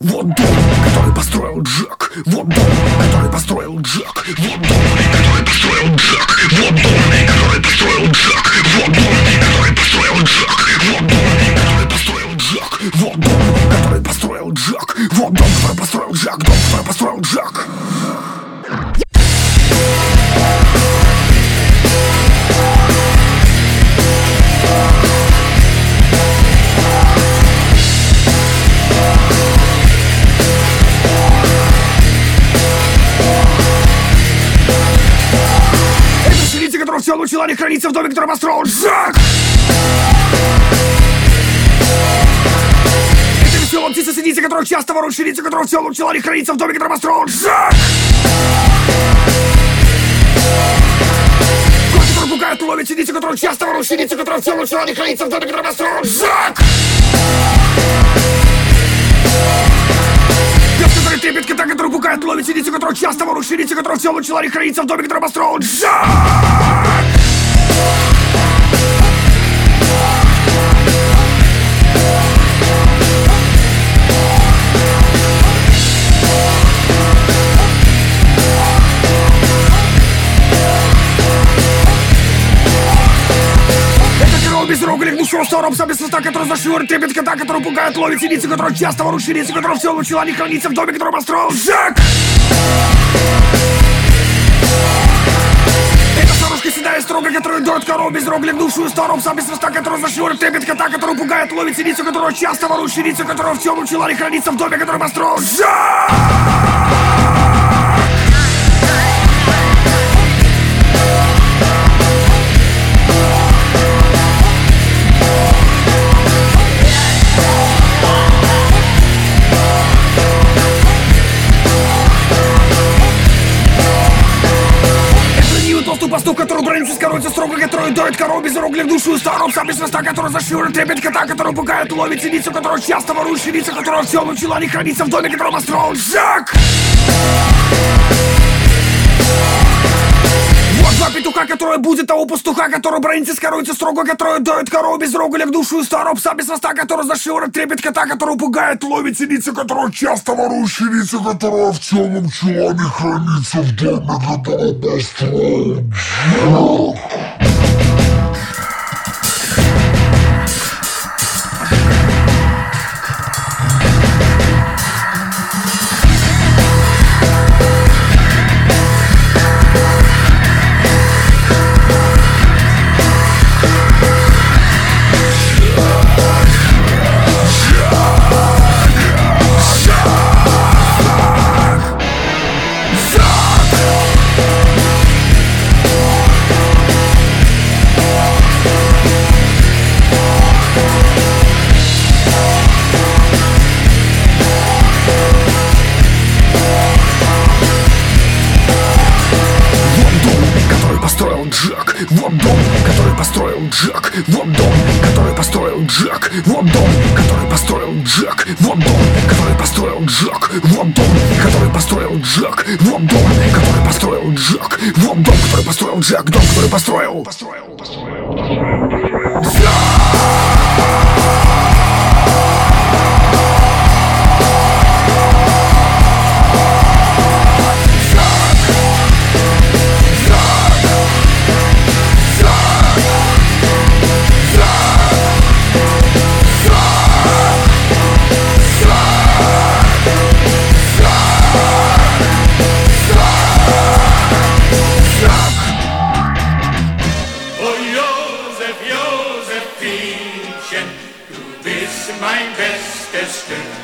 Вот дом, который построил Джек. Вот дом, который построил Джек. Вот дом, который построил Джек. Вот дом, который построил Джек. Вот дом, который построил Джек. Вот дом, который построил Джек. Вот дом, который построил Джек. Вот дом, который построил Джек. Дом, который построил Джек. Которого все научила не храниться в доме, который построил Джек. Это веселая птица синица, которую часто ворует ширица, которого все научила не храниться в доме, который построил Джек. Кот, который пугает, ловит синицу, которую часто ворует ширица, которого все научила не храниться в доме, который построил Джек. Пес, который трепет кота, который пугает, ловит синицу, которую часто ворует ширица, которого все научила не храниться в доме, который построил Джек. Без рога, гнущего старом сам без хвоста, который зашивает, трепет кота, который пугает, ловит синицу, которого часто ворует ширица, которого все научила не храниться в доме, который построил Джек. Это старушка седая строго, которая дует корову без рога, гнущую старом сам без хвоста, который зашивает, трепет кота, который пугает, ловит синицу, которого часто ворует ширица, которого все научила не храниться в доме, который построил Джек. Пастух, который бронится с корой, строго, который дует корову без рога, гнущую старом сам без хвоста, который зашивает, трепет кота, который пугает, ловит синицу, которого часто ворует ширица, которого все научила не храниться в доме, который построил Джек. Вот два петуха, которые будет того пастуха, который бронится с корой, строго, который дует корову без рога, гнущую старом сам без хвоста, который зашивает, трепет кота, который пугает, ловит синицу, которого часто ворует ширица, которого в целом научила не храниться в доме, который построил Джек. Вот дом, который построил Джек. Вот дом, который построил Джек. Вот дом, который построил Джек. Вот дом, который построил Джек. Вот дом, который построил Джек. Вот дом, который построил Джек. Вот дом, который построил Джек. Дом, который построил. Du bist mein bestes Stück.